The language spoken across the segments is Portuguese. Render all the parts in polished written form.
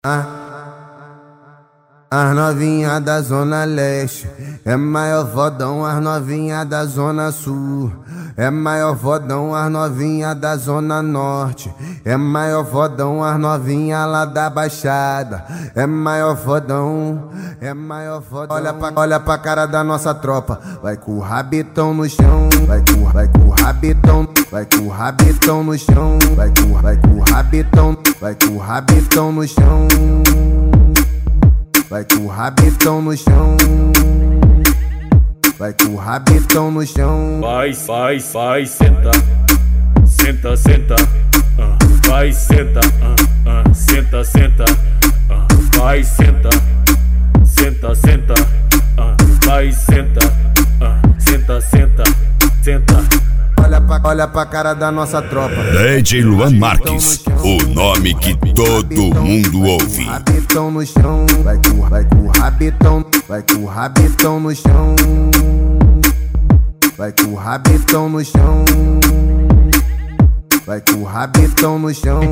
As novinha da Zona Leste é maior fodão, as novinha da Zona Sul é maior fodão, as novinha da Zona Norte é maior fodão, as novinha lá da Baixada é maior fodão, é maior fodão. Olha pra cara da nossa tropa, vai com o rabitão no chão, vai com o rabitão, vai com o rabitão no chão, vai com o rabitão, vai com o rabitão no chão. Vai com o rabitão no chão, vai com o rabitão no chão. Vai, senta, senta, senta, vai, senta, senta, senta, vai, senta, senta, senta, vai, senta, senta, senta, senta. Olha pra cara da nossa tropa. DJ Luan Marques, o nome que todo mundo ouve. Rabitão no chão, vai com o rabitão, vai com o rabitão no chão, vai com o rabitão no chão, vai com o rabitão no chão.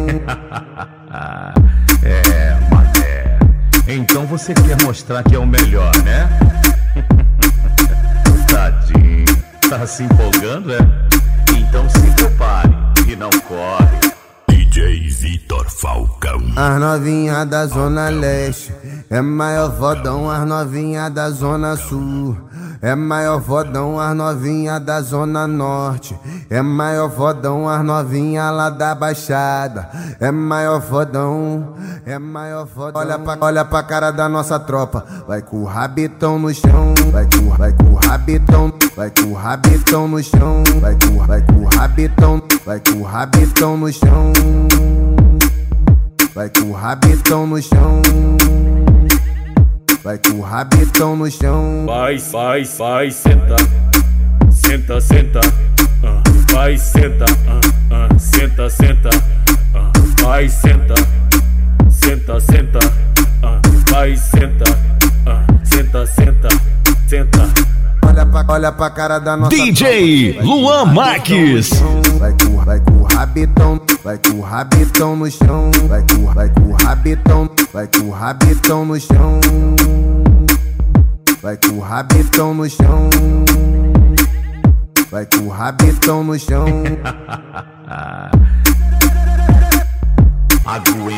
Mané, então você quer mostrar que é o melhor, né? Tadinho, tá se empolgando, é? Então se prepare e não corre. DJ Vitor Falcão. As novinha da Zona Leste é maior fodão, as novinha da Zona Sul é maior fodão, as novinha da Zona Norte é maior fodão, as novinha lá da Baixada é maior fodão, é maior fodão. Olha pra cara da nossa tropa, vai com o rabitão no chão, vai com o rabitão, vai com o rabitão no chão, vai com o rabitão, vai com o rabitão no chão, vai com o rabitão no chão, vai com o rabitão no chão. Vai, senta, senta, senta, vai, senta, senta, senta, vai, senta, senta, senta, vai, senta, senta, senta, senta. Olha pra cara da nossa DJ tropa, Luan Marques. Vai com o rabitão, vai com o rabitão no chão, vai com o rabitão, vai com o rabitão no chão, vai com o rabitão no chão, vai com o rabitão no chão. Aguenta.